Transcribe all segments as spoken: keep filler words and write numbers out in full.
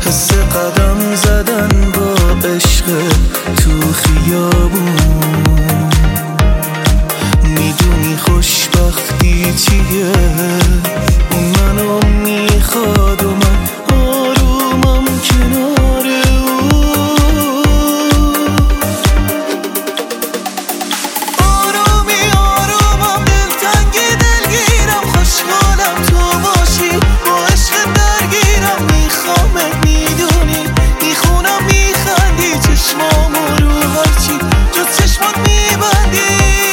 حس قدم زدن با عشق تو خیابون. میدونی خوشبختی چیه؟ اون منو میخواد و من آرومم کنار اون. آرومی آرومم، دلتنگی دلگیرم، خوشحالم تو باشی، با عشق درگیرم، میخوامت میدونی، میخونم میخندی، چشمامو رو هرچی جز چشمات میبندی.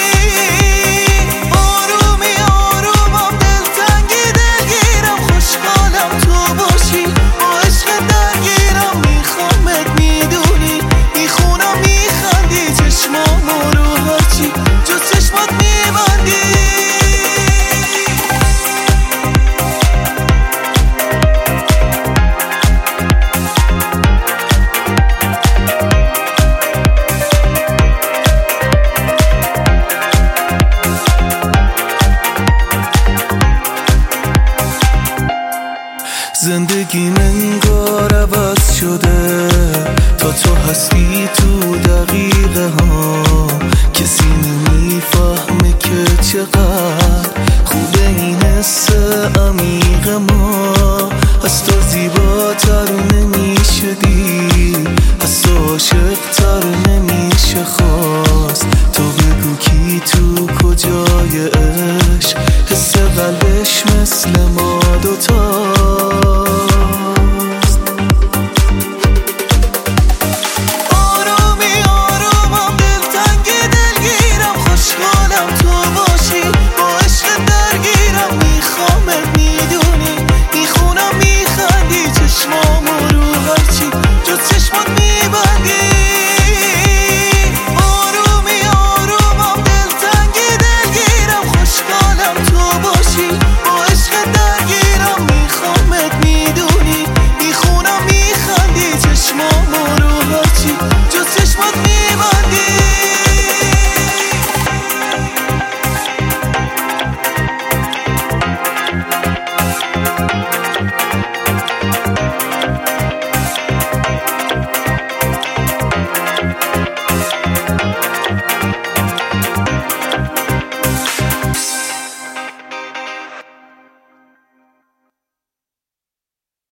زندگی انگار عوض شده تا تو هستی تو دقیقه ها. کسی نمیفهمه که چقدر خوبه این حس عمیق ما. از تو زیباتر نمیشه دید، از تو عاشق‌تر نمیشه خواست. تو بگو کی تو کجای عشق، حس قلبش مثل ما دوتا.